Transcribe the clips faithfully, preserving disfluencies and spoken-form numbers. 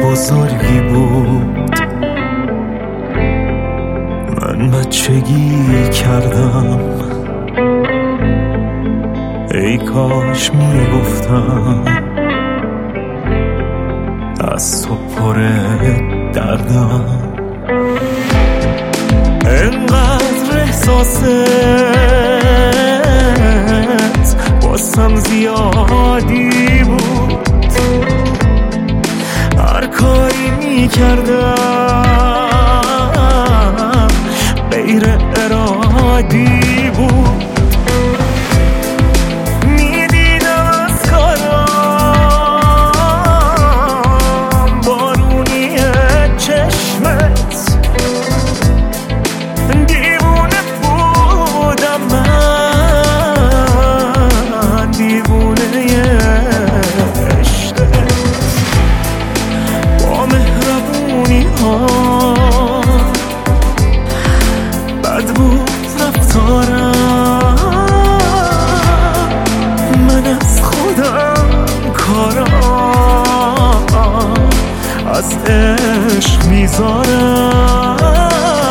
بزرگی بود. من بچگی کردم، ای کاش میگفتم از تو پر دردم. انقدر احساست باسم زیادی بود، هر کاری میکردم غیر ارادی بود. میدیدم از کارم بارونی چشمت، دیوونه بودم من، دیوونه عشقت. با مهربونی ها بد بود رفتارم، من از خودم کارم از عشق میذارم.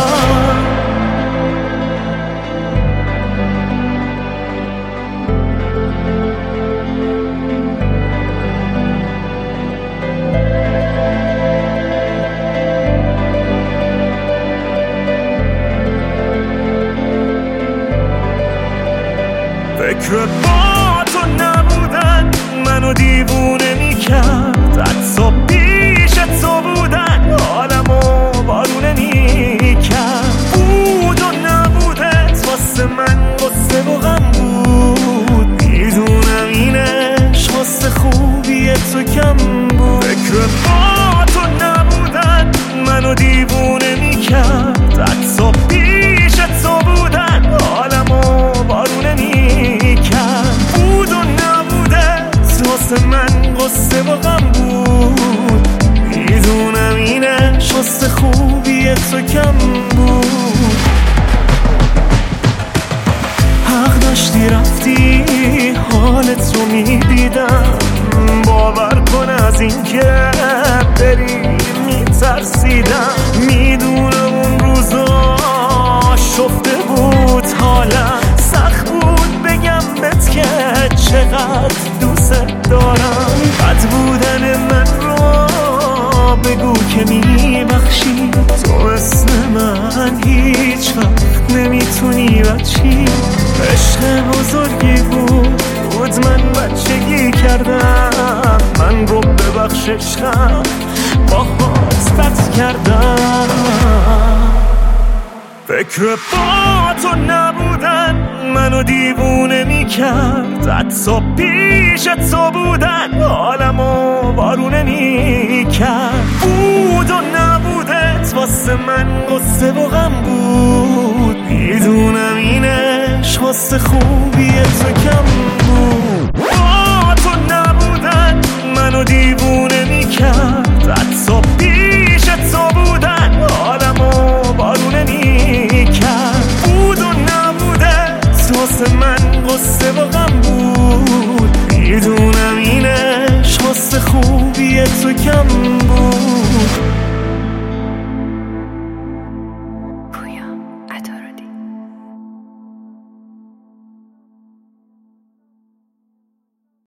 فکر با تو نبودن منو دیوونه میکرد، حتی پیش تو بودن حالمو بارونه میکرد. بود و نبودت واسه من غصه و غم بود، میدونم اینش واسه خوبی تو کم بود. فکر با تو نبودن منو دیوونه میکرد، حتی پیش تو بودن حالمو بارونه میکرد. بود و نبودت واسه من غصه و غم بود، میدونم اینش واسه خوبی تو کم بود. حق داشتی رفتی حالت رو میدیدم، باور کن از این که بری میترسیدم. میدونم اون روزا شفته بود حالم، سخت بود بگم بهت که چقدر دوست دارم. بد بودن من رو بگو که میبخشی، تو مثل من هیچ وقت نمیتونی بچی. عشق بزرگی بود من بچگی کردم، من رو ببخش عشقم باهات بد کردم. فکر با تو نبودن منو دیوونه میکرد، حتی پیش تو بودن حالمو بارونه میکرد. بود و نبودت واسه من غصه و غم بود، میدونم اینش واسه خوبی تو کم بود. با تو نبودن منو دیوونه میکرد،